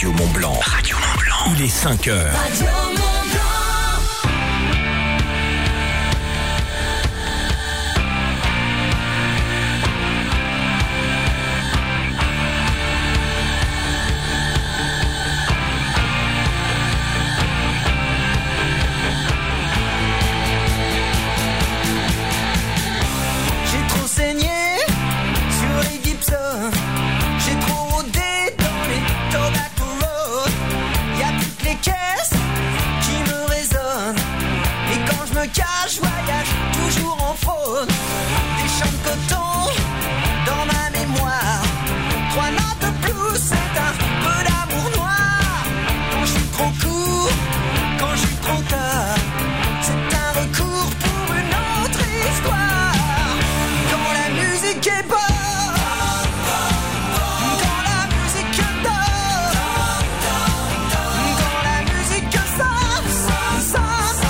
Radio Mont Blanc. Radio Mont Blanc. Il est 5 heures. Radio Mont Blanc. Je voyage toujours en faune. Des champs de coton dans ma mémoire. 3 notes de blues, c'est un peu d'amour noir. Quand je suis trop court, quand je suis trop tard, c'est un recours pour une autre histoire. Quand la musique est bonne, quand la musique donne, quand la musique sonne.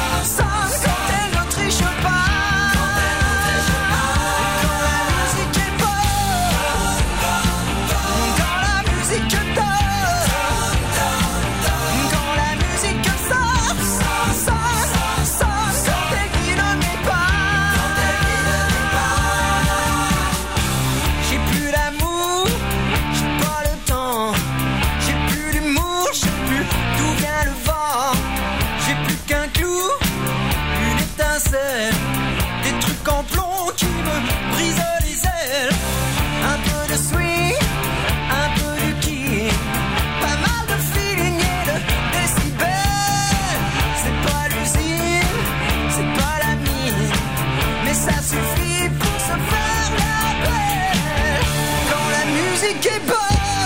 Des trucs en plomb qui me brisent les ailes. Un peu de swing, un peu de kick, pas mal de feeling et de décibels. C'est pas l'usine, c'est pas la mine, mais ça suffit pour se faire la belle. Quand la musique est bonne,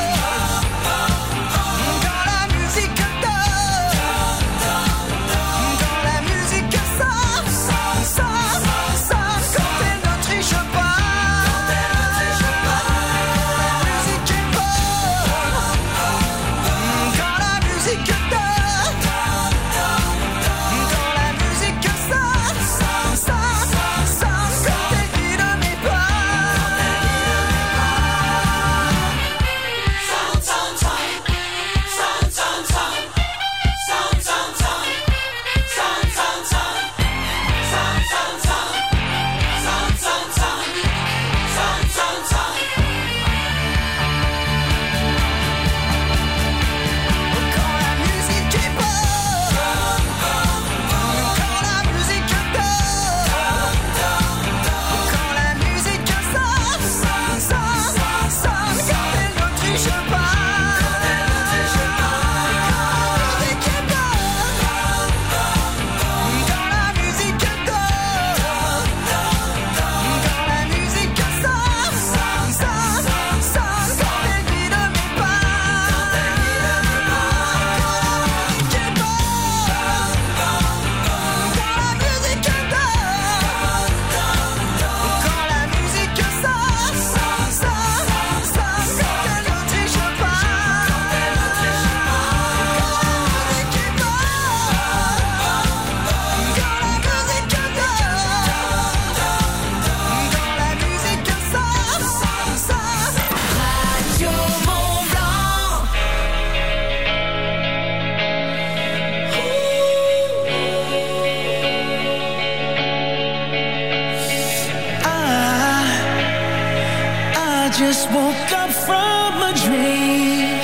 just woke up from a dream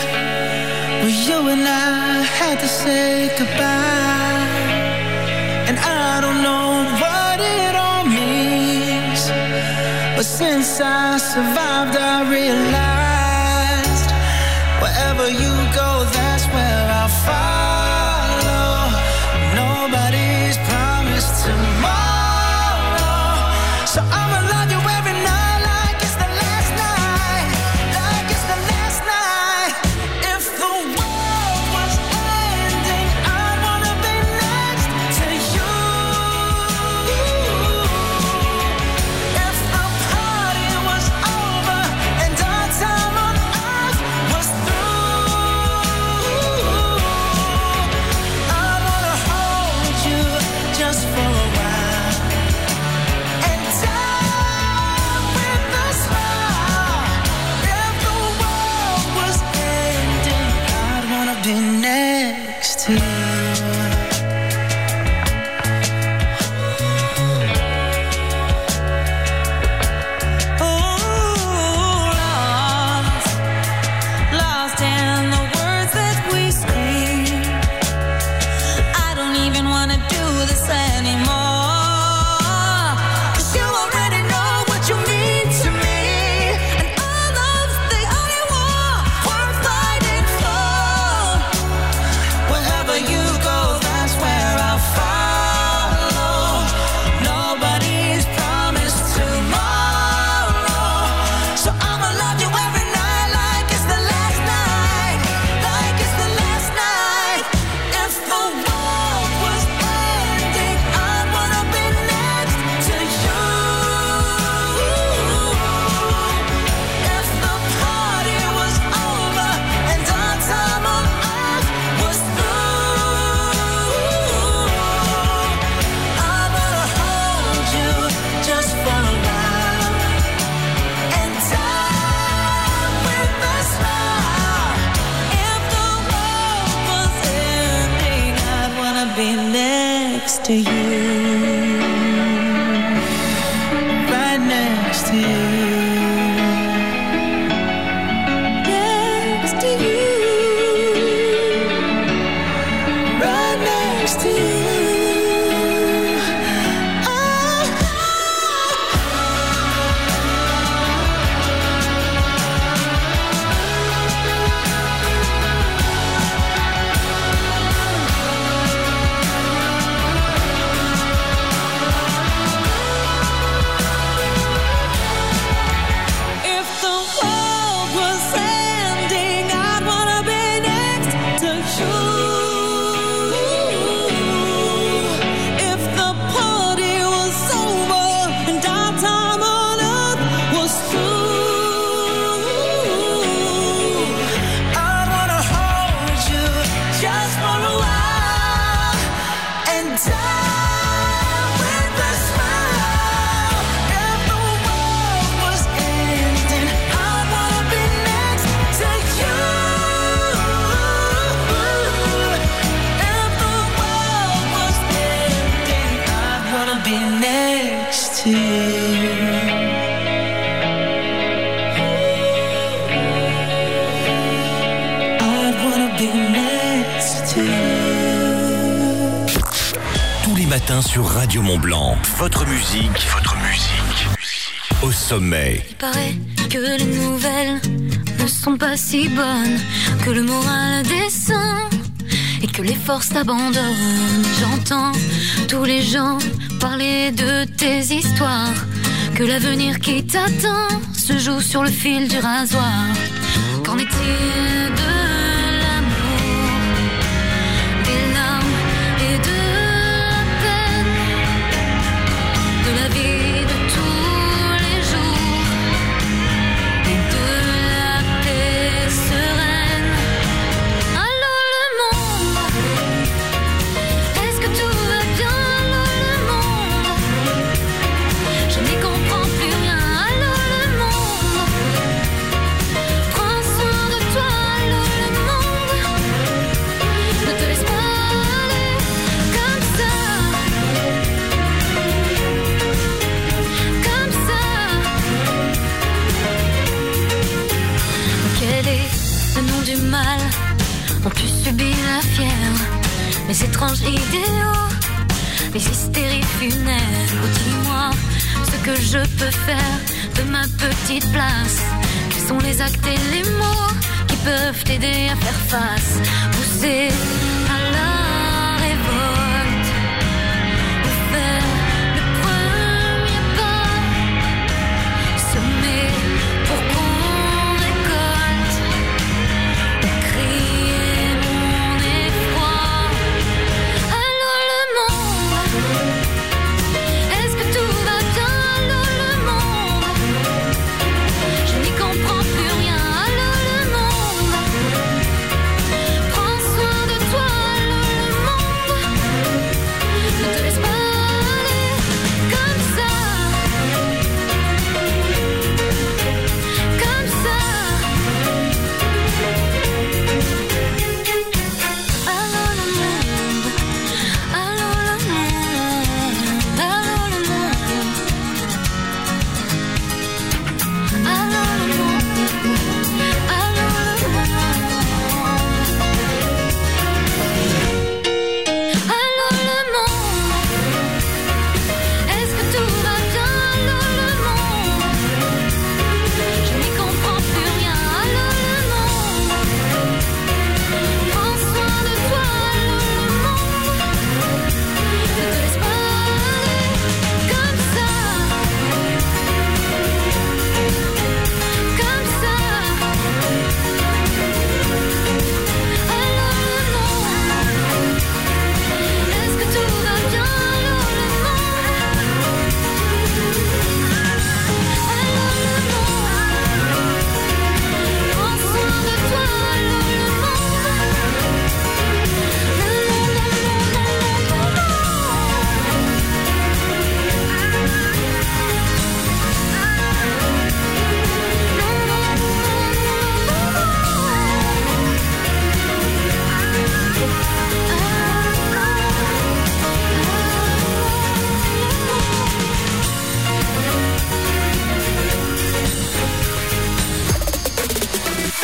where you and I had to say goodbye, and I don't know what it all means, but since I survived I realized wherever you go, that's where I'll follow. Nobody's promised tomorrow, so I'ma love you every night. If the party was over and I to you, right next to you. Sur Radio Mont-Blanc, votre musique au sommet. Il paraît que les nouvelles ne sont pas si bonnes, que le moral descend et que les forces abandonnent. J'entends tous les gens parler de tes histoires, que l'avenir qui t'attend se joue sur le fil du rasoir. Qu'en est-il de l'amour, des larmes et de la vie de tous les jours et de la paix sereine? Allô le monde, est-ce que tout va bien? Allô le monde, je n'y comprends plus rien. Allô le monde, prends soin de toi. Allô le monde, ne te laisse pas aller comme ça. Quel est le nom du mal dont tu subis la fièvre? Les étranges idéaux, les hystéries funéraires. Oh, dis-moi ce que je peux faire de ma petite place. Quels sont les actes et les mots qui peuvent t'aider à faire face? Pousser à la révolte ou faire le premier pas, semer pour qu'on récolte, ou crier mon effroi. Allô le monde, est-ce que tout va bien? Allô le monde, je n'y comprends plus rien. Allô le monde, prends soin de toi.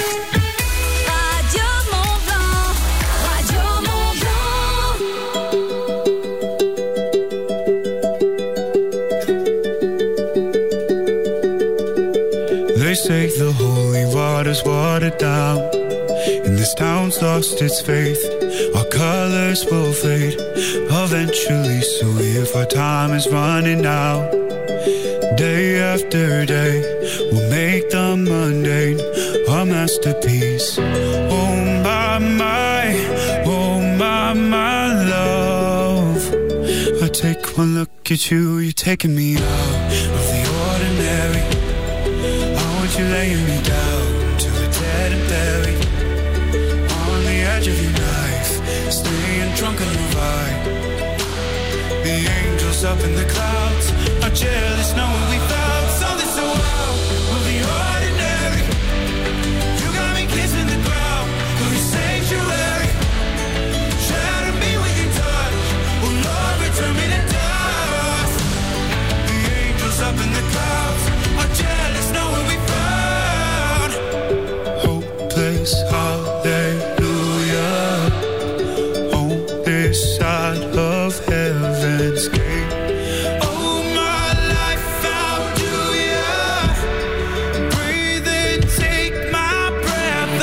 Radio Mont Blanc, Radio Mont Blanc. They say the holy water's watered down, and this town's lost its faith. Our colors will fade eventually, so if our time is running out, day after day, we'll make the mundane our masterpiece. Oh my love, I take one look at you, you're taking me out of the ordinary. I want you laying me down to the dead and buried, on the edge of your knife, staying drunk on your vibe. The angels up in the clouds are jealous knowing we found something so wild of the ordinary. You got me kissing the ground of your sanctuary. Shatter me with your touch, oh Lord, return me to dust. The angels up in the clouds are jealous knowing we found hopeless hallelujah on this side of heaven's gate. Oh my life, how do ya breathe and take my breath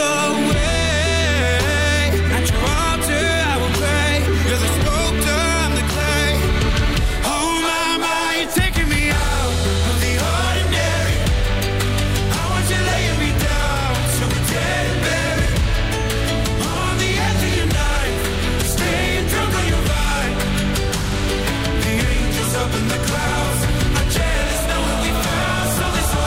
away? At your altar I will pray, you're the sculptor, I'm the clay. Oh my, you're taking me out of the ordinary. I want you laying me down so we're dead and buried, on the edge of your knife, staying drunk on your vibe. The angels up in the clouds are jealous knowing we found something so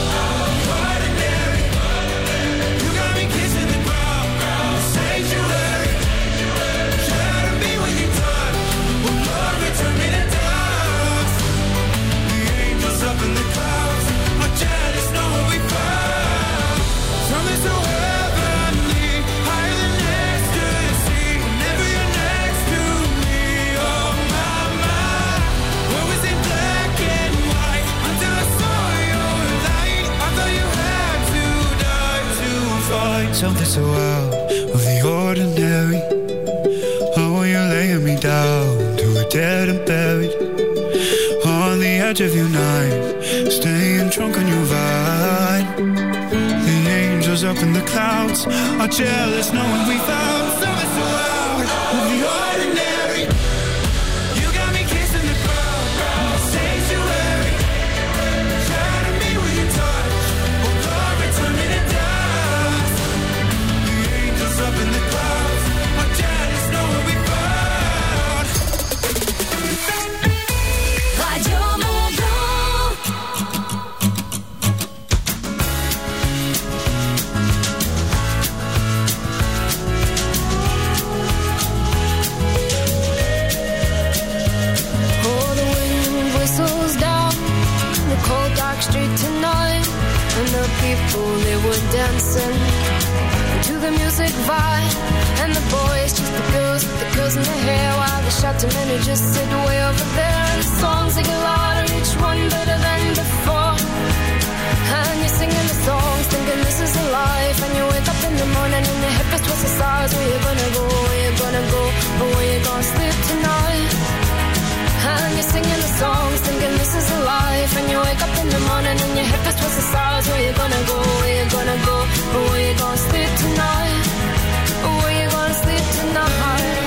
ordinary. You got me kissing the ground, sanctuary. Shatter me with your touch, oh Lord, return me to dust. The angels up in the clouds are jealous knowing we found something so heavenly, higher than ecstasy. Whenever you're next to me, oh my, what was it black and white until I saw your light? I thought you had to die to find something so out of the ordinary. Oh, you're laying me down to a dead and buried, on the edge of your knife, staying drunk on your vine. The angels up in the clouds are jealous knowing we found something so out of the ordinary. You got me kissing the ground, sanctuary. Shatter me with your touch, oh Lord, return me to dust. The angels up in the clouds are jealous knowing we found Radio Mont Blanc. Oh, the wind whistles down the cold dark street tonight, and the people, they were dancing to the music vibe, and the boys just the girls with the girls in their hair, while the shouting men who just sit way over there. And the songs they get louder, each one better than before, and you're singing the songs thinking this is a life, and you wake up in the morning and your hip is twisted sides. Where you gonna go, where you gonna go, or where you gonna sleep tonight? And you're singing the songs thinking this is a life, and you wake up in the morning and your hip is twisted sides. Where you gonna go, where you gonna go, or where you gonna sleep tonight, or where you gonna sleep tonight?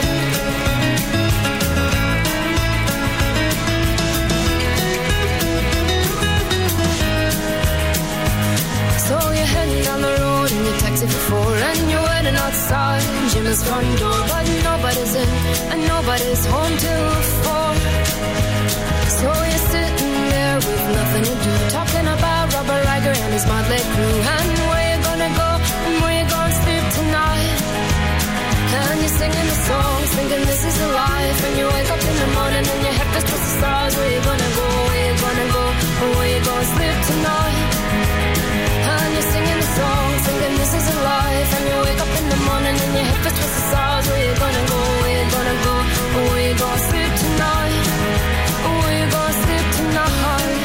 So you're heading down the road in your taxi for 4, and you're waiting outside Jim's front door, but nobody's in and nobody's home till 4. So you're sitting there with nothing to do, talking about Robert Riger and his motley crew, and where you gonna go and where you gonna sleep tonight. And you're singing the songs thinking this is a life, and you wake up in the morning and your head is twisted stars. Where you gonna go, where you gonna go, or where you gonna sleep tonight? And you're singing the songs thinking this is a life, and you wake up in the morning and your hip is twisted stars. Where you gonna go, where you gonna go, or where you gonna sleep tonight, or where you gonna sleep tonight?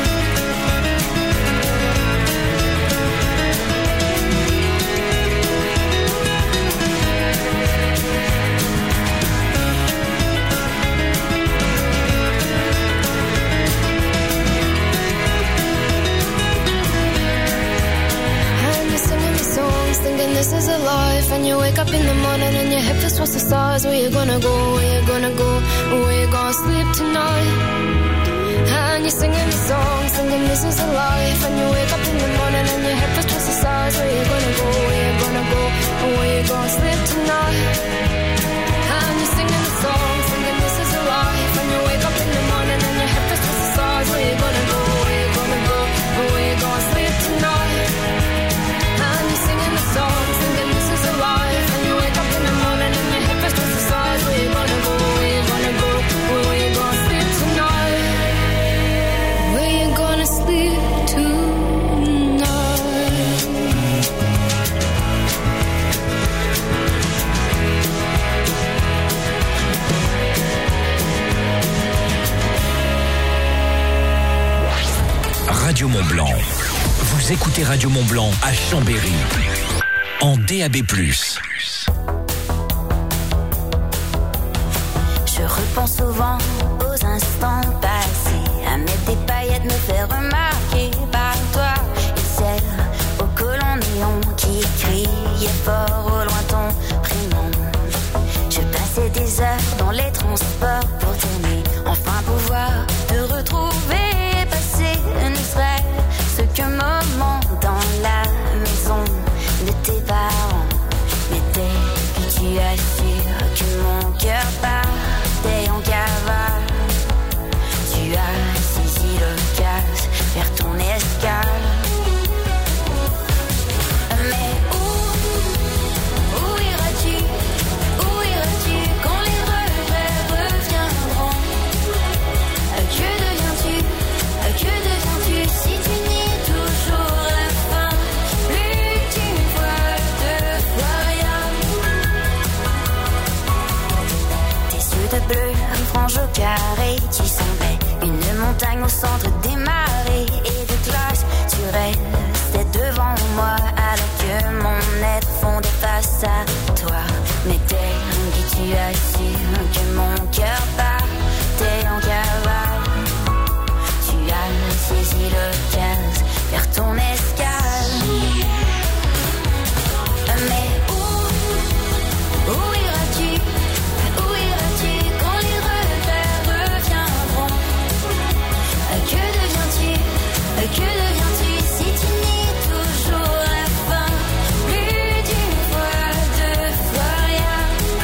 thinking this is a life. And you wake up in the morning and your head feels towards the stars. Where you gonna go, where you gonna go, where you gonna sleep tonight? And you're singing the song, singing this is a life. And you wake up in the morning and your head feels towards the stars. Where you gonna go, where you gonna go, where you gonna sleep tonight? And you're singing the song, singing this is a life. And you wake up in the morning and your head feels towards the stars. Where you gonna go, where you gonna go, where you gonna sleep tonight? And you're singing the song, singing this is a life. And you wake up in the morning and your head feels towards the stars. Where you gonna go, where you gonna go, where you gonna sleep tonight? Where you gonna sleep tonight? Radio Mont-Blanc. Vous écoutez Radio Mont-Blanc à Chambéry. En DAB+. Je repense souvent aux instants passés, à mettre des paillettes, me faire remarquer par toi. Et celle au colon néon qui criait fort au loin ton prénom. Je passais des heures dans les transports pour t'aimer, enfin pouvoir te retrouver et passer ne serait-ce qu'un moment dans la maison de tes parents. Mais dès que tu assures que mon cœur partait en cavale, tu as saisi l'occasion vers ton escale. Mais où iras-tu quand les regrets reviendront? Que deviens-tu si tu nies toujours la fin? Plus d'une fois, deux fois rien. Tes yeux de bleu, frange au carré, tu semblais une montagne au centre des marées et de glace. Tu restais devant moi alors que mon être fondait face à toi. Mais dès que tu as su que mon cœur partait en cavale, tu as saisi l'occasion vers ton escale. Mais où iras-tu quand les regrets reviendront? Que deviens-tu si tu nies toujours la fin? Plus d'une fois, deux fois rien.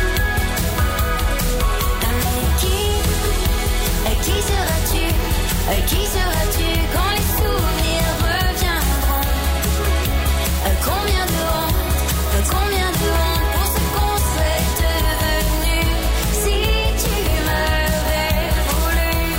Mais qui seras-tu quand les souvenirs reviendront? Combien de honte pour ce qu'on serait devenu si tu m'avais voulu.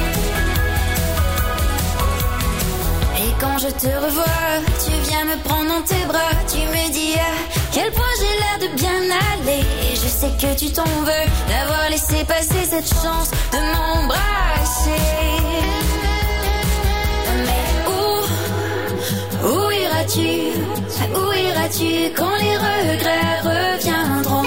Et quand je te revois, tu viens me prendre dans tes bras, tu me dis à quel point j'ai l'air de bien aller. Et je sais que tu t'en veux d'avoir laissé passer cette chance de m'embrasser. Mais où iras-tu quand les regrets reviendront?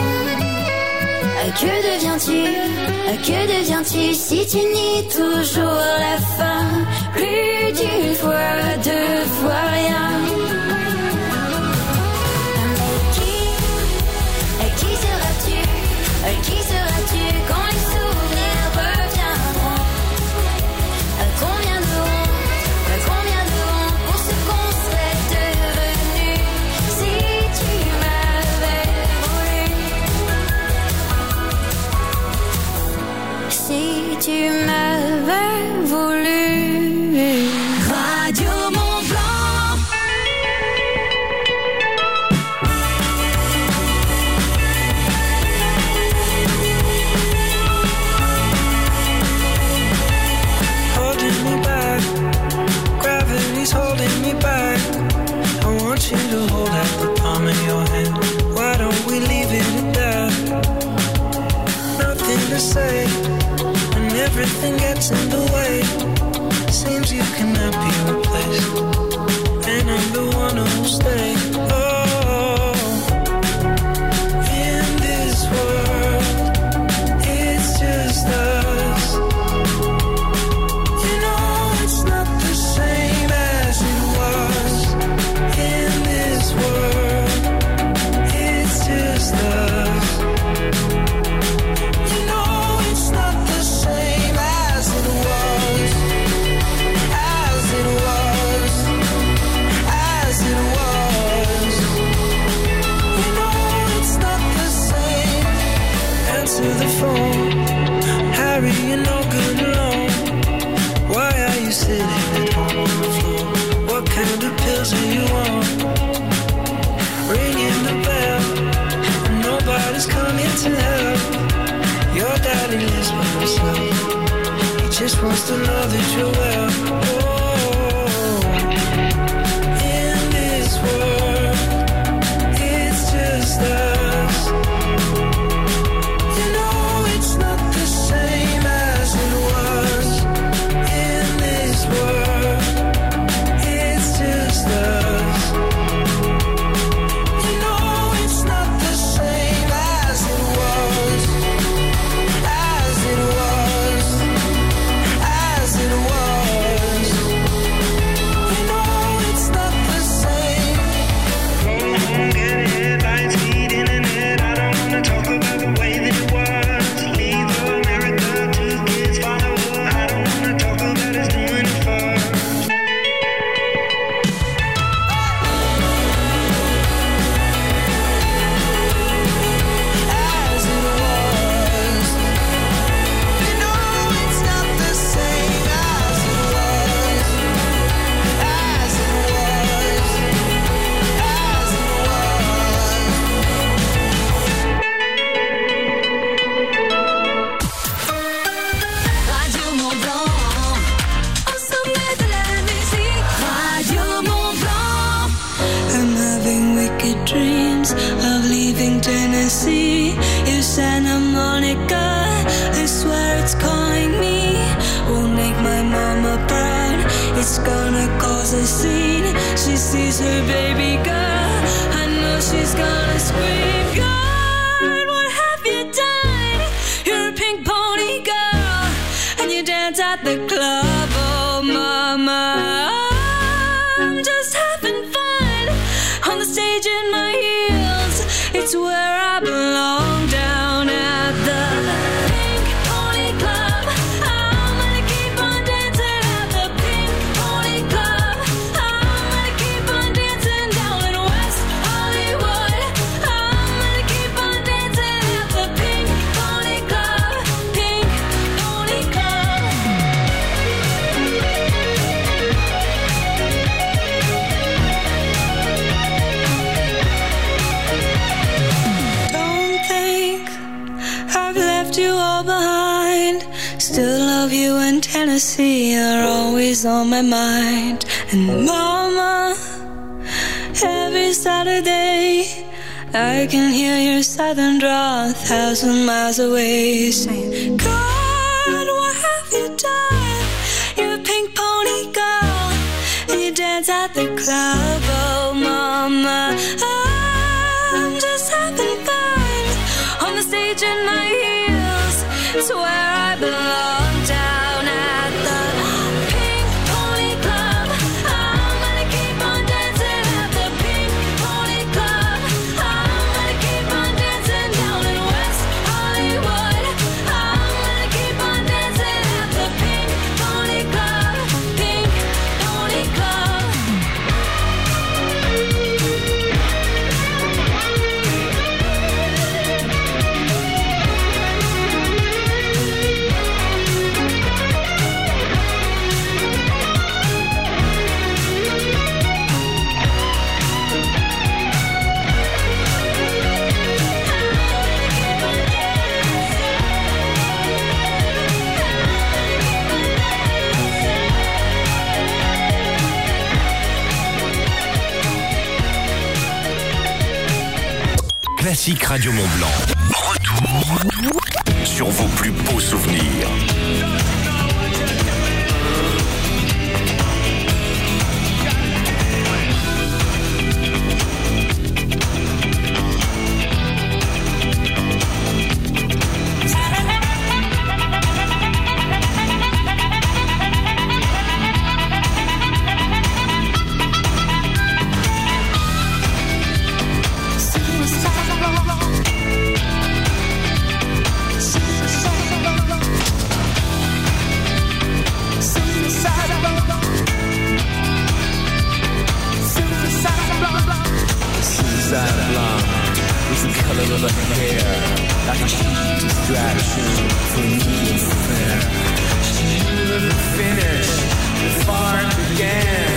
Que deviens-tu si tu nies toujours la fin? Plus d'une fois, deux fois rien. Mais qui seras-tu quand les souvenirs reviendront? Combien de honte pour ce qu'on serait devenu si tu m'avais voulu. Si tu m'avais voulu. Radio Mont-Blanc. Holding me back, gravity's holding me back. I want you to hold out the palm of your hand. Why don't we leave it at that? Nothing to say, and everything gets in the way. Seems you cannot be replaced, and I'm the one who'll stay. Oh, in this world, it's just us. You know it's not the same as it was. In this world, to the phone. Harry, you're no good alone. Why are you sitting at home on the floor? What kind of pills are you on? Ringing the bell, and nobody's coming to help. Your daddy lives by himself. He just wants to know that you're well. Oh, in this world, it's just us. You know it's not the same as it was. In this world, it's just us. You know it's not the same as it was. As it was. As it was. You know it's not the same. Going home, getting headlines, feed internet. I don't wanna talk about the way that it was. Leave America, 2 kids, follow her. I don't wanna talk about us doing it first. As it was. You know it's not the same as it was. As it was. As it Radio Mont Blanc, au sommet de la musique. Radio Mont Blanc. I'm having wicked dreams of leaving Tennessee. If Santa Monica, I swear it's calling me. Won't make my mama proud. It's gonna cause a scene. She sees her baby girl. I know she's gonna scream. God, what have you done? You're a pink pony girl, and you dance at the club. Oh, mama, I'm just having fun on the stage in my heels. It's where I belong, down at the Pink Pony Club. I'm gonna keep on dancing at the Pink Pony Club. I'm gonna keep on dancing down in West Hollywood. I'm gonna keep on dancing at the Pink Pony Club. Pink Pony Club. Don't think I've left you all behind. Still love you in Tennessee. You're always on my mind. And mama, every Saturday I can hear your southern drawl 1,000 miles away, saying, God, what have you done? You're a pink pony girl, and you dance at the club. Oh, mama, I'm just having fun on the stage in my heels. It's where I belong, down at the Pink Pony Club. I'm gonna keep on dancing at the Pink Pony Club. I'm gonna keep on dancing down in West Hollywood. I'm gonna keep on dancing at the Pink Pony Club. Pink Pony Club. Classique Radio Mont Blanc. Retour sur vos plus beaux souvenirs. Suicide. is the color of her hair, like a sheet of gratitude for me and fair. She never finished before it began.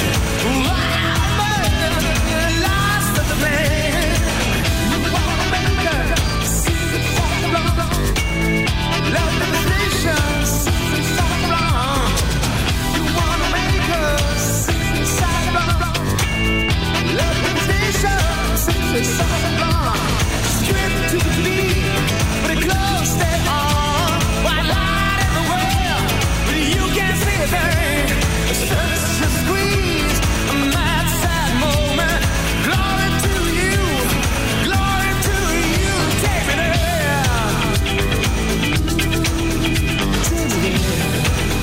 Lost of the plan. You wanna make her see the wrong. Love devastation, see the wrong. You wanna make her see the wrong. Love devastation, see the wrong. Stripped to the beat, but it close stay on. White light everywhere, but you can't see a thing. It's just a squeeze, a mad sad moment. Glory to you, take me there. Take me there.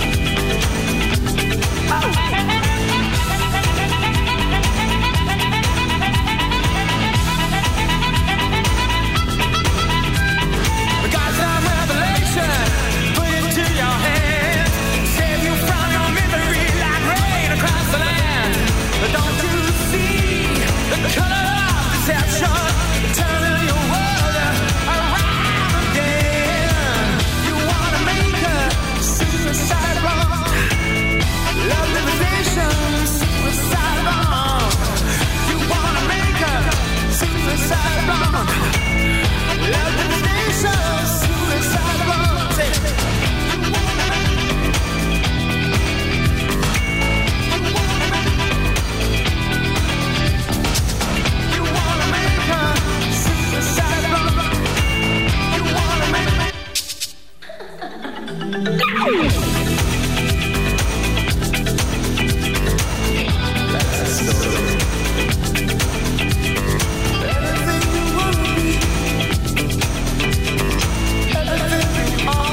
Got some revelation, put it to your hand. Save you from your misery like rain across the land. But don't you see the color of deception, turning your world around again? You wanna make her suicide wrong. Love devastation, suicide wrong. You wanna make her suicide wrong. Love devastation, suicide wrong. Say, you wanna make her suicide wrong. You wanna make That's the story. Everything you wanna be, everything you are.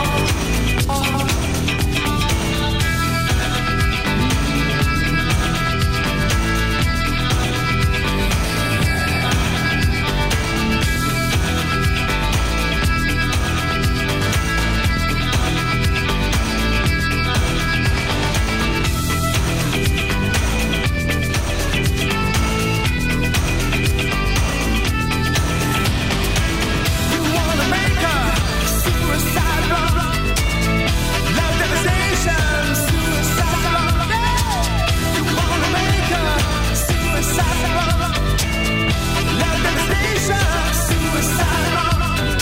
You wanna make her suicide wrong. Love devastation, suicide wrong. You wanna make her suicide wrong. Love devastation, suicide wrong.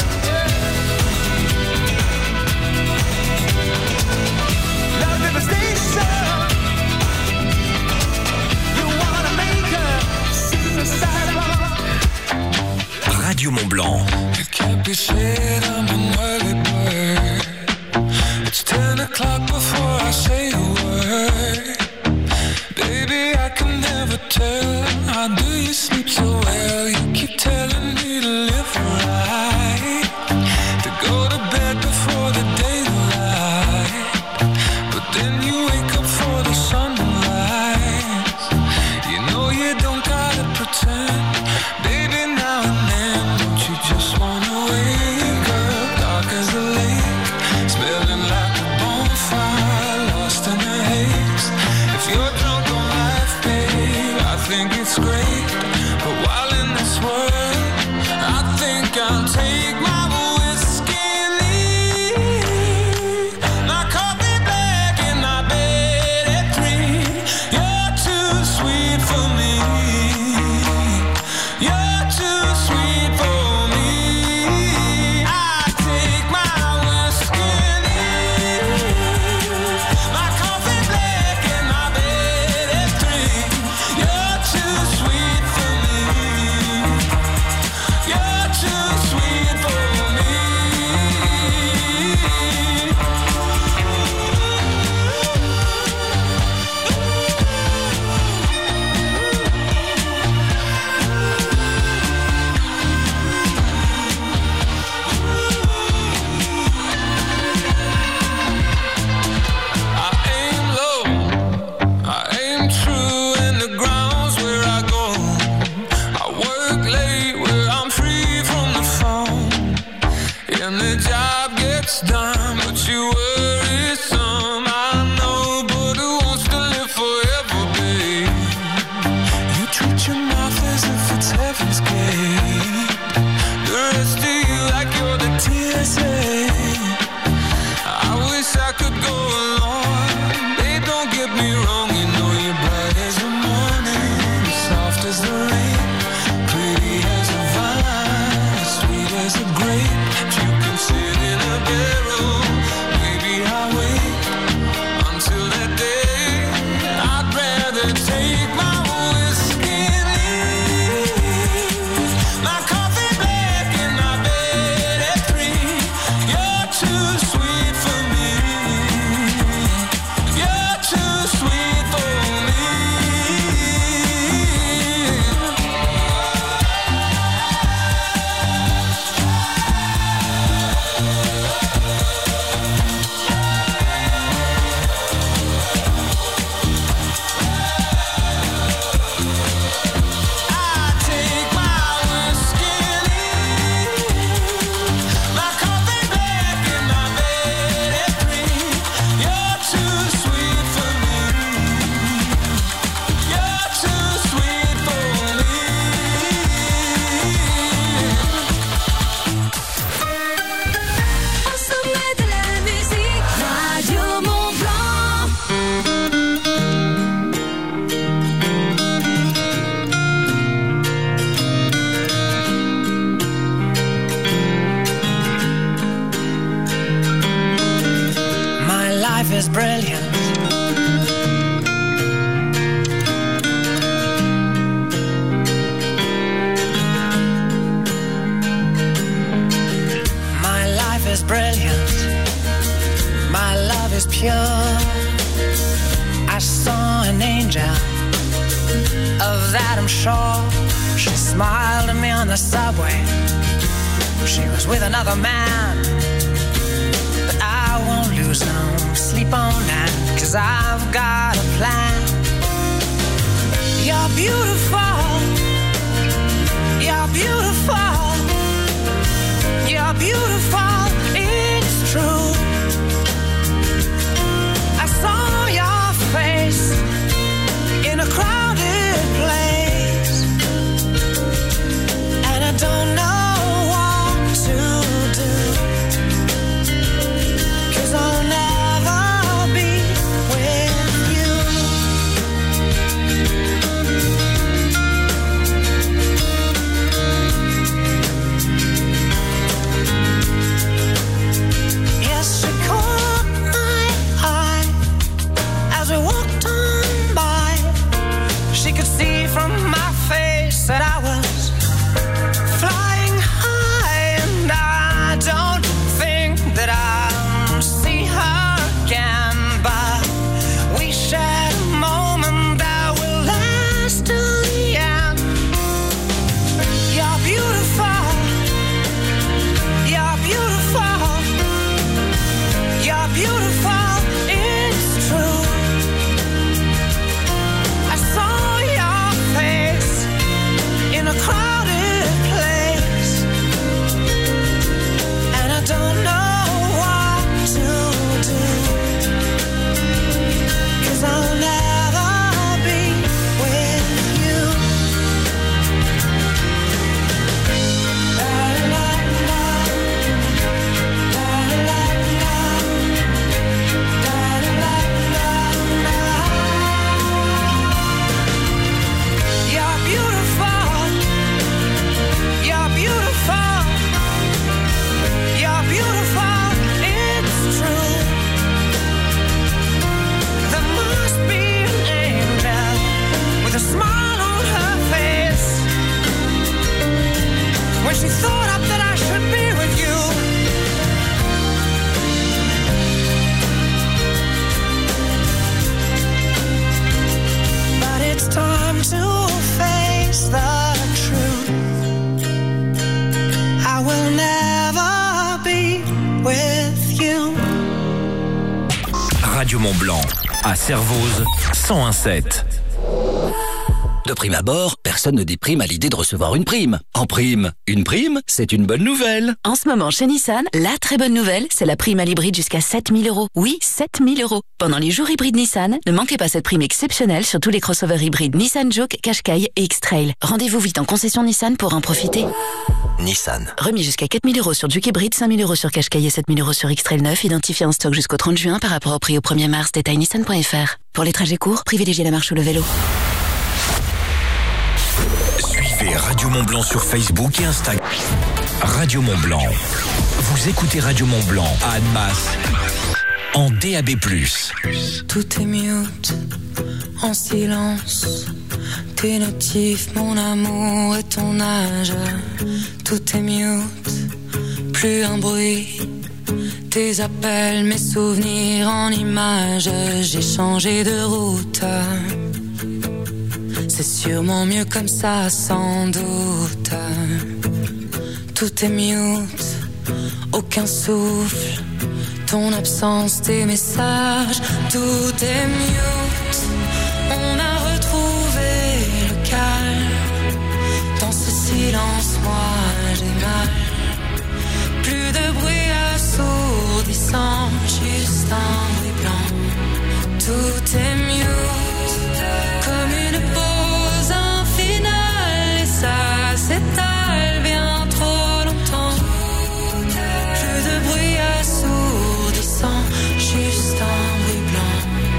Love devastation. You wanna make her suicide wrong. Radio Mont-Blanc. It can't be said I'm an early bird. It's 10 o'clock before I say a word. Baby, I can never tell. How do you sleep so well? You keep telling me to live right, to go to bed before the daylight. But then you wake up for the sunrise. You know you don't gotta pretend. Baby, now and then, don't you just wanna wake up dark as a lake, smelling like a bonfire, lost in the haze. If you're drunk on life, babe, I think it's great. But while in this world, I think I'll take my whiskey and leave. My coffee black and my bed at 3. You're too sweet for me. You're too sweet for me. I take my whiskey and leave. My coffee black and my bed at 3. You're too sweet for me. You're too sweet for me. is brilliant. My life is brilliant. My love is pure. I saw an angel, of that I'm sure. She smiled at me on the subway. She was with another man, but I won't lose no sleep on that, 'cause I've got a plan. You're beautiful. You're beautiful. You're beautiful. It's true. I saw your face in a crowded place, and I don't know what to do, 'cause I'll never be with you. Yes, she caught my eye as we walked on by. She could see from my face that I was flying high, and I don't think that I'll see her again, but we shared a moment that will last till the end. You're beautiful. You're beautiful. You're beautiful. It's true. I saw your face in a crowded place, and I don't know what to do, 'cause I'll never be with you. La la la, la la la, la la la. You're beautiful. You're beautiful. You're beautiful. It's true. There must be an angel with a smile on her face when she thought up that I should be with you. But it's time to face the truth. I will never be with you. Radio Mont Blanc, à Servoz, 101.7. De prime abord, personne ne déprime à l'idée de recevoir une prime. En prime, une prime, c'est une bonne nouvelle. En ce moment, chez Nissan, la très bonne nouvelle, c'est la prime à l'hybride jusqu'à 7 000 €. Oui, 7 000 €. Pendant les jours hybrides Nissan, ne manquez pas cette prime exceptionnelle sur tous les crossovers hybrides Nissan Juke, Qashqai et X-Trail. Rendez-vous vite en concession Nissan pour en profiter. Nissan. Remis jusqu'à 4 000 € sur Juke hybride, 5 000 € sur Qashqai et 7 000 € sur X-Trail 9, identifié en stock jusqu'au 30 juin par rapport au prix au 1er mars. Détail nissan.fr. Pour les trajets courts, privilégiez la marche ou le vélo. Suivez Radio Mont Blanc sur Facebook et Instagram. Radio Mont Blanc. Vous écoutez Radio Mont Blanc à Annemasse en DAB+. Tout est mute, en silence. Tes notifs, mon amour et ton âge. Tout est mute, plus un bruit. Tes appels, mes souvenirs en images. J'ai changé de route. C'est sûrement mieux comme ça, sans doute. Tout est mute, aucun souffle. Ton absence, tes messages, tout est mute. On a retrouvé le calme. Dans ce silence, moi j'ai mal. Plus de bruit assourdissant, juste un bruit blanc. Tout est mute, comme une pause infinale. Et ça s'étale bien trop longtemps. Plus de bruit assourdissant, juste un bruit blanc.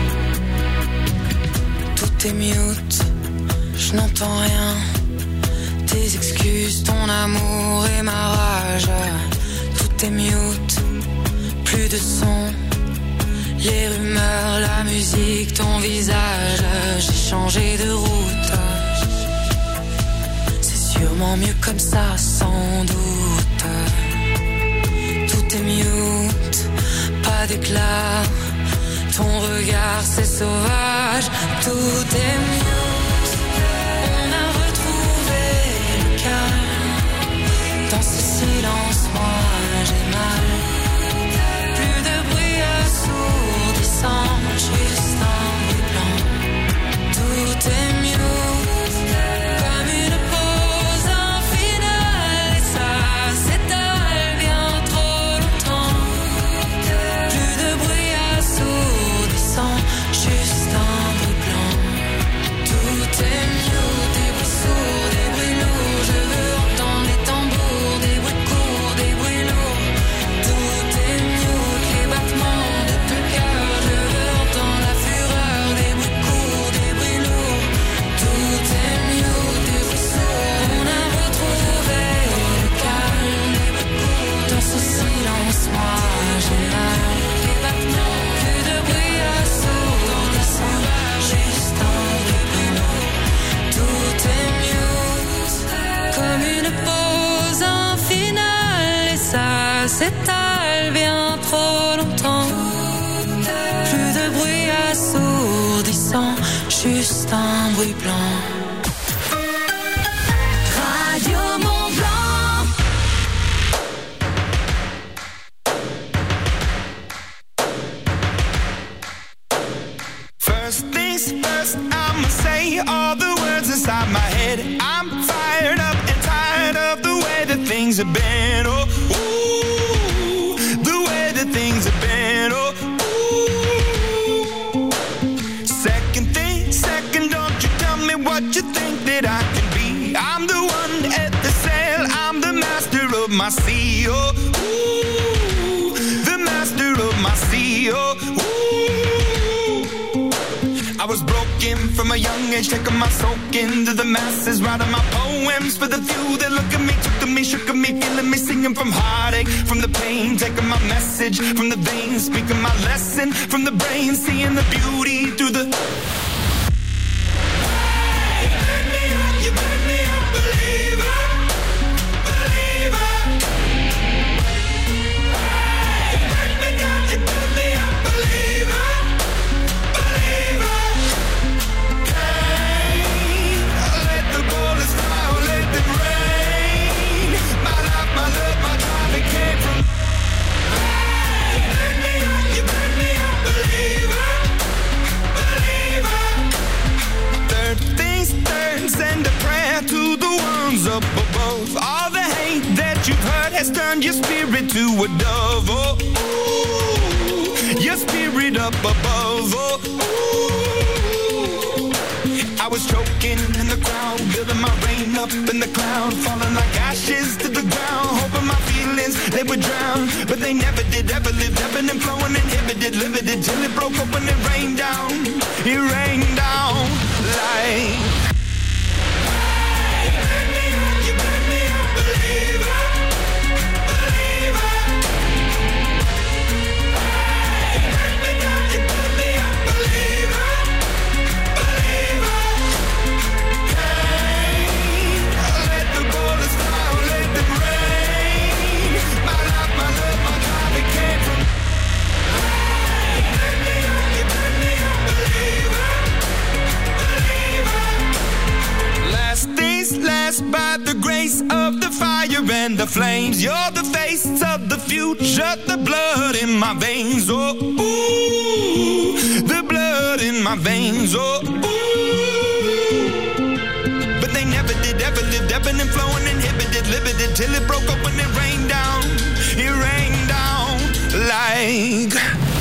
Tout est mute, je n'entends rien. Tes excuses, ton amour et ma rage. Tout est mute, plus de son. Les rumeurs, la musique, ton visage, j'ai changé de route. C'est sûrement mieux comme ça, sans doute. Tout est mute, pas d'éclat. Ton regard c'est sauvage, tout est mute. On a retrouvé le calme. Dans ce silence, moi j'ai mal. Plus de bruit assourdissant, juste un bruit blanc. Tout est mute, comme une pause infinale. Et ça s'étale bien trop longtemps. Plus de bruit assourdissant, juste un bruit blanc. Tout est mute, des bruits sourds, des bruits lourds. Je veux entendre les tambours, des bruits courts, des bruits lourds. Tout est mute, les battements de ton cœur. Je veux entendre la fureur, des bruits courts, des bruits lourds. Tout est mute, des bruits sourds. On a retrouvé le calme, des bruits courts. Dans ce silence, moi j'ai mal. Les battements, plus de bruit assourdissant, juste un bruit blanc. Tout est mute, comme une pause infinale. Et ça s'étale bien trop longtemps. Plus de bruit assourdissant, juste un bruit blanc. Radio Mont Blanc. First things first, I'ma say all the words inside my head. I'm fired up and tired of the way that things have been. Oh, ooh, the way that things have been. Oh, ooh. Second thing, second, don't you tell me what you think that I can be. I'm the one at the sail, I'm the master of my sea. Oh, ooh, the master of my sea. Oh, ooh. I was broken from a young age, taking my soak into the masses, writing my poems for the few that look at me, took to me, shook at me, feeling me, singing from heartache, from the pain, taking my message from the veins, speaking my lesson from the brain, seeing the beauty through the. Hey, you make me a believer, believer. Hey, you make me down, you make me a believer, believer. Let the bullets fly, or let them rain. My life, my love, my time, it came from. Hey, you make me a believer, believer. Third things third, send a prayer to the ones up above. All the hate that you've heard has turned your spirit to a dove. Oh, ooh, your spirit up above. Oh, ooh. I was choking in the crowd, building my rain up in the cloud, falling like ashes to the ground, hoping my feelings they would drown, but they never did. Ever lived, ebbing and flowing, inhibited, limited, till it broke open and rained down. It rained down like. Hey, you make me a believer, believer. Hey, you make me a believer, believer. Let the bullets fly, or let them rain. My life, my love, my time, it came from. Hey, you make me a believer, believer. Last things last, by the grace of the fire and the flames. You're the face of the future, the blood in my veins. Oh, ooh, the blood in my veins. Oh, ooh. But they never did, ever lived, ebbing and flowing, inhibited, limited, till it broke open and rained down. It rained down like.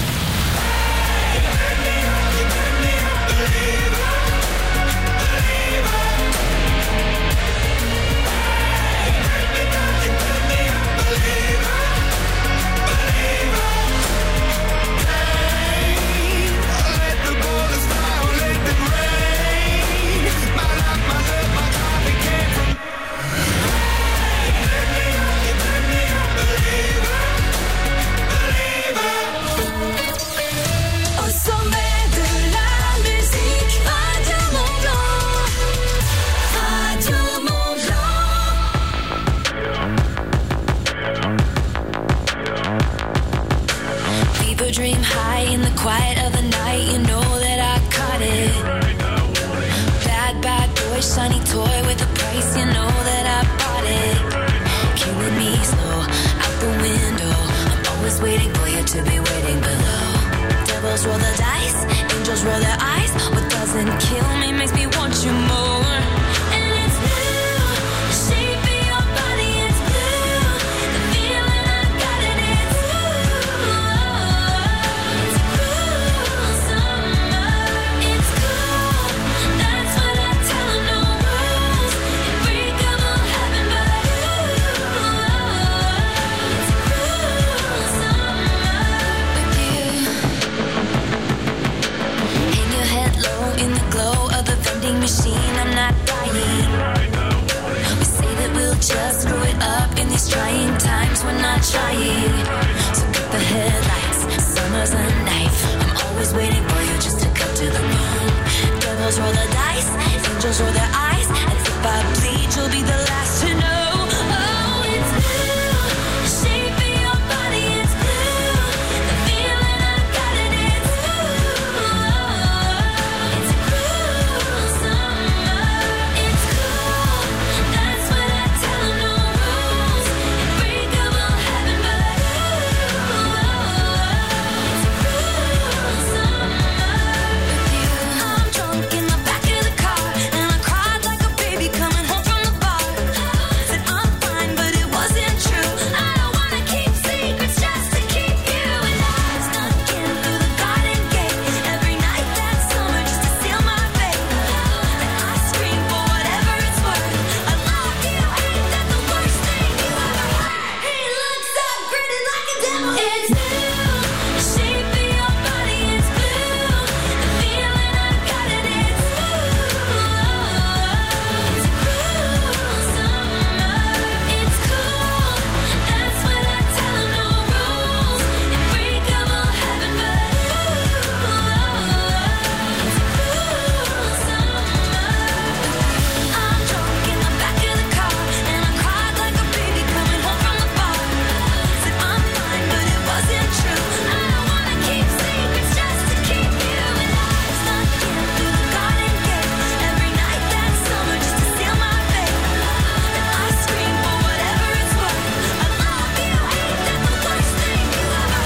Let the bullets fly, or let them rain. My life, my love, my time, it came from. You make me a believer, believer. dream high in the quiet of the night. You know that I caught it. Bad, bad boy, shiny toy with a price. You know that I bought it. Killing me slow, out the window. I'm always waiting for you to be waiting below. Devils roll the dice, angels roll their eyes. What doesn't kill me makes me want you more. And it's blue, the shape of your body is blue. The feeling I got it, it's blue. It's cool summer, it's cool. That's what I tell 'em, no rules. Unbreakable heaven, but it's cool summer with you. Hang your head low in the glow of the vending machine. I'm not dying. We say that we'll just screw it up in these trying times. We're not trying. So get the headlights. Summer's a knife. I'm always waiting for you just to cut to the bone. Devils roll the dice. Angels roll their eyes. And if I bleed, you'll be the last to know. Oh, it's blue. The shape of your body is blue. The feeling I got it, it's blue. It's cool summer. It's cool. That's what I tell 'em, no rules. Unbreakable heaven, but it's cool summer with you. I'm drunk in the back of the car, and I cried like a baby coming home from the bar. Said I'm fine, but it wasn't true. I don't wanna keep secrets just to keep you. And I snuck in through the garden gate every night that summer just to seal my fate. Then I screamed for whatever it's worth. I love you, ain't that the worst thing you ever heard? He looks so pretty like a devil. It's blue, the shape of your body is blue. The feeling I got it, it's blue. It's cool summer, it's cool. That's what I tell 'em, no rules. Unbreakable heaven, but it's cool summer. I'm drunk in the back of the car, and I cried like a baby coming home from the bar. Said I'm fine, but it wasn't true. I don't wanna keep secrets just to keep you. And I snuck in through the garden gate every night that summer just to seal my fate. Then I screamed for whatever it's worth. I love you, ain't that the worst thing you ever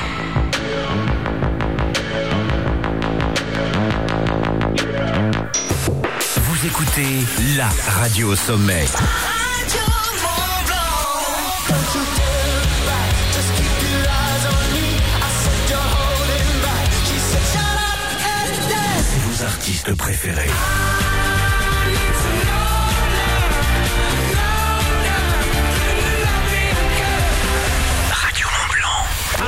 heard? Vous écoutez la radio au sommet. Vos artistes préférés. Radio Mont Blanc.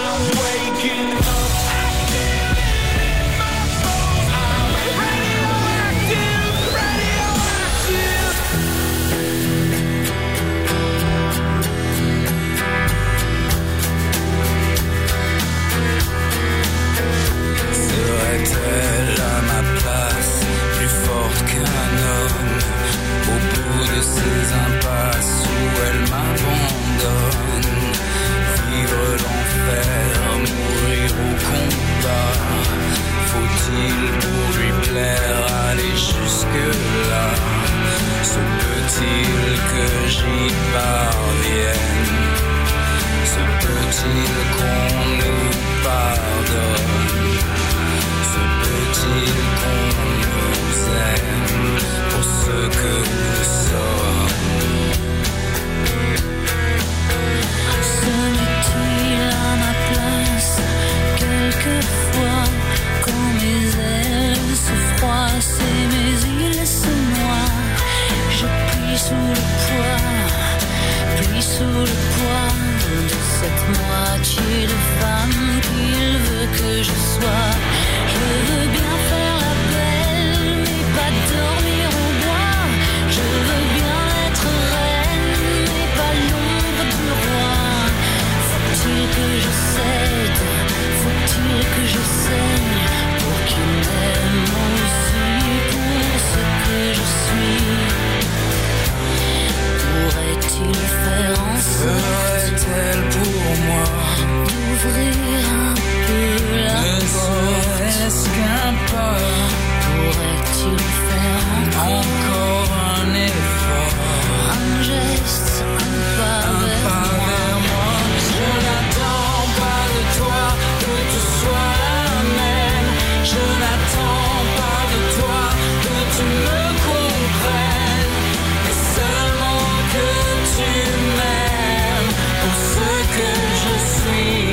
Serait-elle à ma place, plus forte qu'un homme, au bout de ces impasses où elle m'abandonne? Vivre l'enfer, mourir au combat, faut-il pour lui plaire aller jusque-là? Se peut-il que j'y parvienne? Se peut-il qu'on nous pardonne? Se peut-il qu'on nous aime pour ce que nous sommes? Serait-il à ma place quelquefois quand mes ailes se froissent et mes îles se noient? Je plie sous le poids de cette moitié de femme qu'il veut que je sois. Je veux bien faire la belle, mais pas dormir au bois. Je veux bien être reine, mais pas l'ombre du roi. Faut-il que je cède, faut-il que je saigne pour qu'il m'aime aussi pour ce que je suis? Pourrait-il faire en sorte Ferait-elle pour moi d'ouvrir un peu encore un effort, un geste, un pas vers moi. Je n'attends pas de toi que tu sois la même. Je n'attends pas de toi que tu me comprennes, mais seulement que tu m'aimes pour ce que je suis.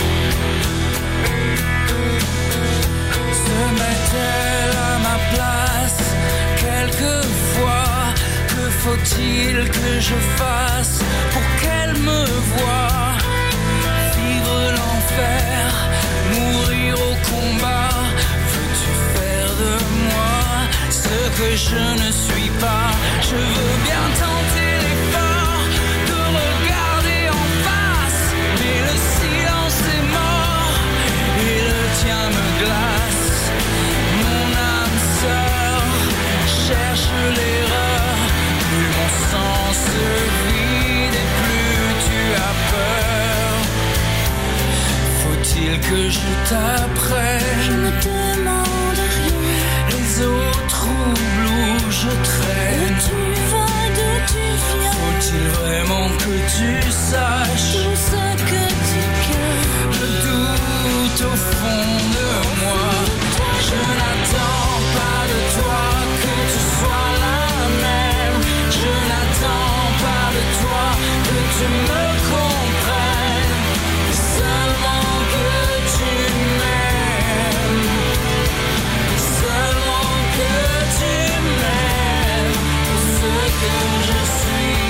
Se met-elle à ma place quelquefois? Que faut-il que je fasse pour qu'elle me voie? Vivre l'enfer, mourir au combat. Veux-tu faire de moi ce que je ne suis pas? Je veux bien tenter l'effort de regarder en face, mais le silence est mort et le tien me glace. Mon âme sœur cherche l'erreur, plus mon sang se vide et plus tu as peur. Faut-il que je t'apprenne? Je me demande rien. Les eaux troubles où je traîne. D'où tu vas, d'où tu viens? Faut-il vraiment que tu saches Tout ce que tu caches? le doute au fond de moi? Je n'attends pas de toi que tu sois la même. Je n'attends pas de toi que tu me comprennes, seulement que tu m'aimes, seulement que tu m'aimes pour ce que je suis.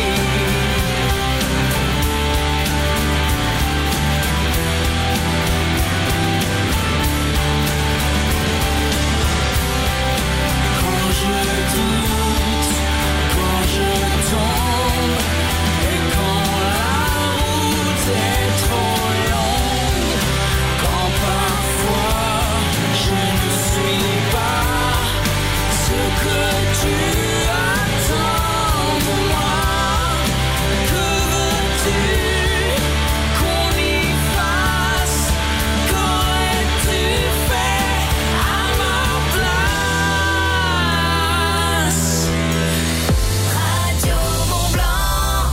Quand je doute, quand je tombe, et quand la route est trop longue, quand parfois je ne suis pas ce que tu attends de moi. Que veux-tu qu'on y fasse? Qu'aurais-tu fait à ma place? Radio Mont-Blanc.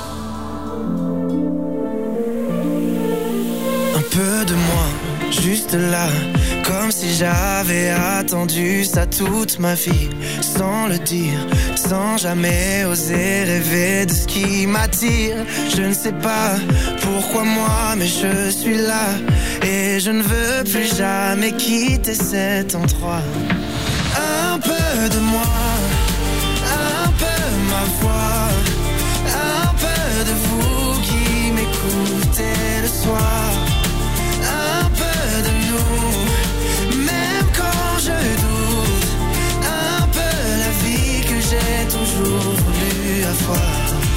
Un peu de moi, juste là, comme si j'avais attendu ça toute ma vie, sans le dire, sans jamais oser rêver de ce qui m'attire. Je ne sais pas pourquoi moi, mais je suis là, et je ne veux plus jamais quitter cet endroit. Un peu de moi, un peu ma voix, un peu de vous qui m'écoutez le soir, un peu de nous, même quand je doute, un peu la vie que j'ai toujours voulu avoir.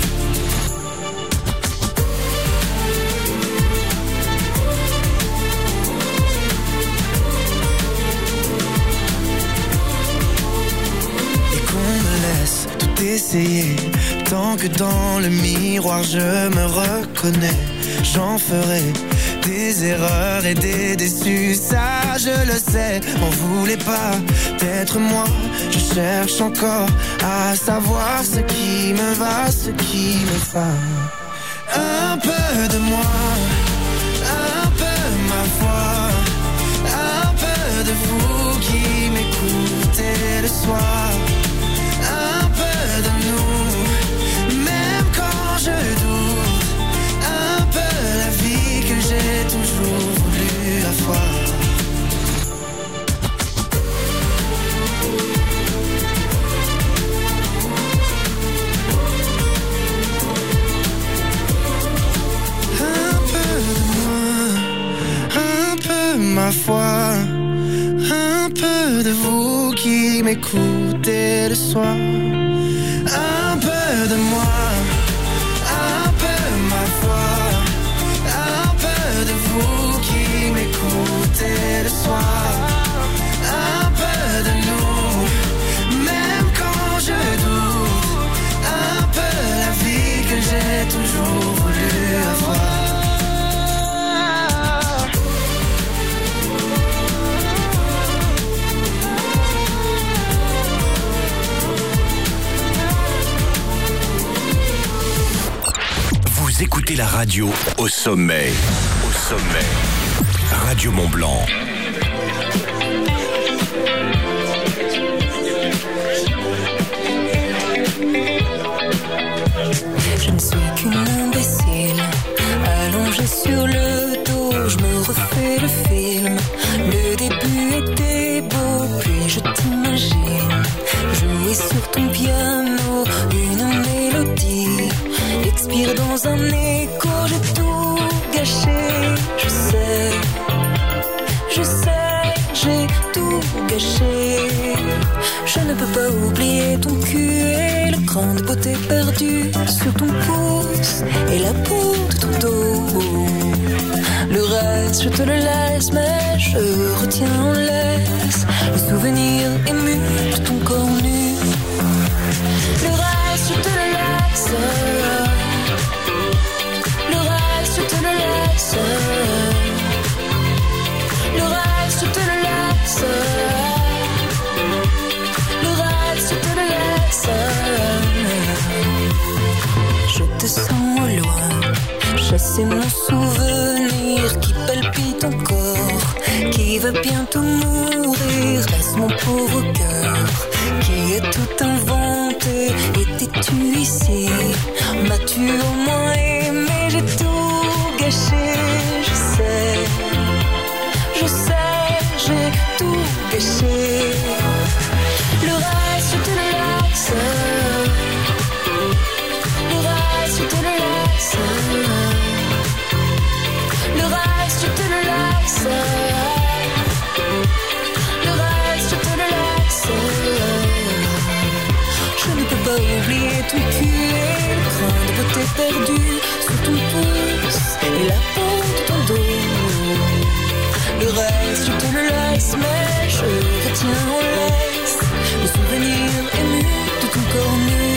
Et qu'on me laisse tout essayer, tant que dans le miroir je me reconnais. J'en ferai des erreurs et des déçus, ça je le sais. M'en voulez pas d'être moi, je cherche encore à savoir ce qui me va, ce qui me va. Un peu de moi, un peu ma voix, un peu de vous qui m'écoutez le soir, un peu de nous, même quand je doute, un peu la vie que j'ai toujours voulu avoir. Un peu de moi, un peu ma foi, un peu de vous qui m'écoutez le soir, un peu de moi, un peu ma foi, un peu de vous qui m'écoutez le soir, un peu de nous, même quand je doute, un peu la vie que j'ai toujours voulu avoir. radio au sommet. Au sommet. Radio Mont-Blanc. Je ne suis qu'une imbécile, allongée sur le dos, je me refais le film. Le début était beau, puis je t'imagine jouer sur ton piano une mélodie, expire dans un écho, j'ai tout gâché. Je sais, j'ai tout gâché. Je ne peux pas oublier ton cul et le cran de beauté perdu sur ton pouce et la peau de ton dos. Le reste, je te le laisse, mais je retiens en laisse le souvenir ému de ton corps nu. Le reste, je te le laisse. Le reste, je te le laisse. Le reste, je te le laisse. Le reste, je te le laisse. Je te sens au loin, chasser mon souvenir qui palpite encore, qui va bientôt mourir. Laisse mon pauvre cœur qui a tout inventé. Étais-tu ici? M'as-tu au moins aimé? J'ai tout gâché. Je sais, j'ai tout gâché. Le reste, je te le laisse. Le reste, je te le laisse. Le reste, je te le laisse. Le reste, je te le laisse. Je ne peux pas oublier ton cul et le cran de beauté perdu sous ton pouce et la peau de ton dos. Le reste, je te le laisse, mais je retiens en laisse le souvenir ému de ton corps nu.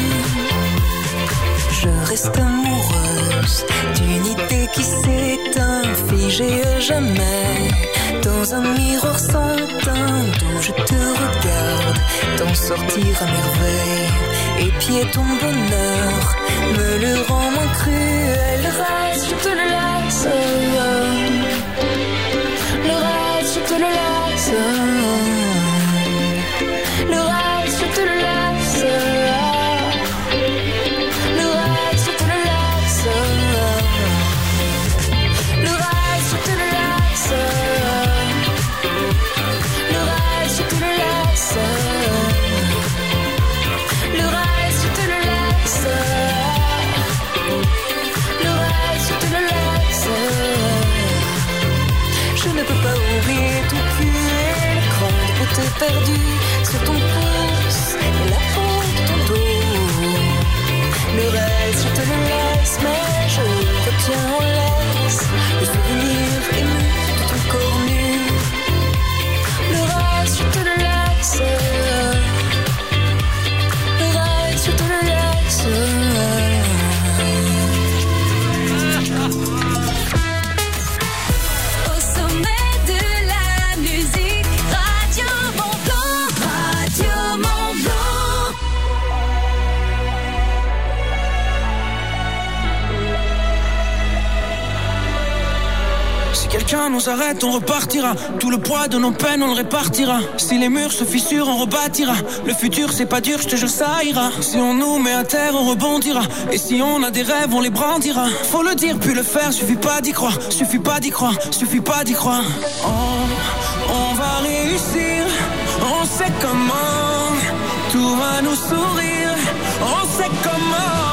Je reste amoureuse d'une idée qui s'éteint, figée à jamais dans un miroir sans teint, d'où je te regarde t'en sortir à merveille. Épier ton bonheur me le rend moins cruel. Le reste, je te le laisse. Le reste, je te le laisse. Le reste, je te le laisse. Le reste, je te le laisse. Le reste, je te le laisse. Le reste, je te le laisse. Le reste, je te le laisse. Le reste, je te le laisse. Je ne peux pas oublier ton cul et le cran de beauté perdu sur ton pouce et la peau de ton dos. Le reste, je te le laisse, mais je retiens en laisse le souvenir ému de ton corps nu. Le reste, je te le laisse. Le reste, je te le laisse. Au sommet de la musique, Radio Mont-Blanc, Radio Mont-Blanc. Si quelqu'un nous arrête, on repartira. Tout le poids de nos peines, on le répartira. Si les murs se fissurent, on rebâtira. Le futur, c'est pas dur, je te jure, ça ira. Si on nous met à terre, on rebondira. Et si on a des rêves, on les brandira. Faut le dire, puis le faire, suffit pas d'y croire. Suffit pas d'y croire, suffit pas d'y croire. Oh, on va réussir, on sait comment. Tout va nous sourire, on sait comment.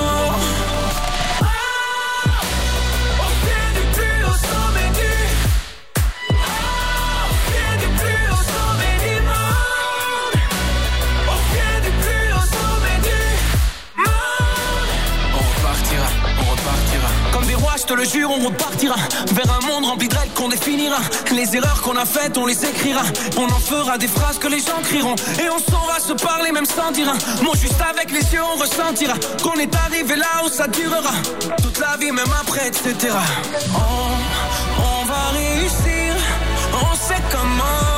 Je te le jure, on repartira vers un monde rempli de règles qu'on définira. Les erreurs qu'on a faites, on les écrira. On en fera des phrases que les gens crieront. Et on saura se parler même sans dire un mot. Juste avec les yeux, on ressentira qu'on est arrivé là où ça durera toute la vie, même après, etc. Oh, on va réussir, on sait comment.